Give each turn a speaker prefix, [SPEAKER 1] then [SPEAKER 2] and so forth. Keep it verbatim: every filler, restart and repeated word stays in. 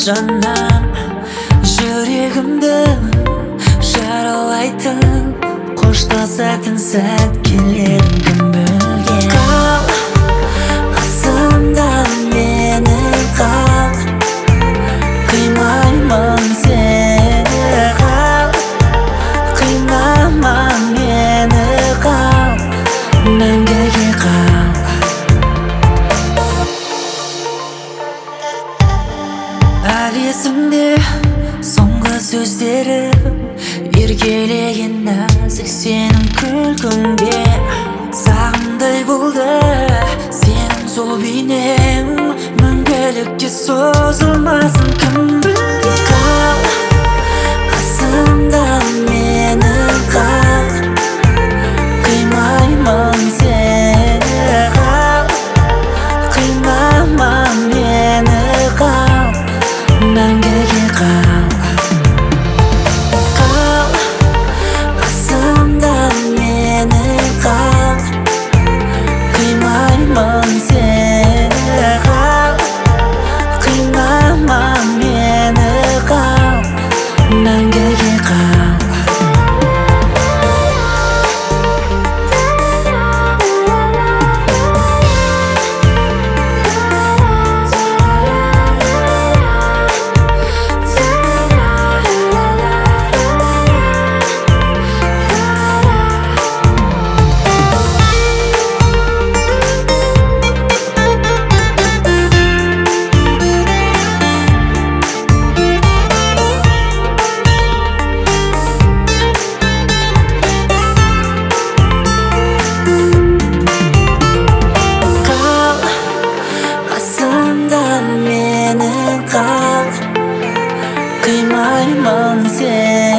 [SPEAKER 1] жаным, жүрегімді жаралайтын қоштасатын сәт келер кім білген. Қал қасымда мені, қал қимаймын сені, қал қинама мені, қал мәңгіге қал. Әлі есімде соңғы сөздерім, еркелеген нәзік сенің күлкіңде. Сағымдай болды сенің сол бейнең, мәңгілікке созылмасын кім білген. Қал қасымда мені, қал қимаймын сені, қал қинама мені, қал мәңгіге қал. Қал қасымда мені, қал қимаймын сені, қал қинама мені, қал мәңгіге қал. Қал қимаймын сені.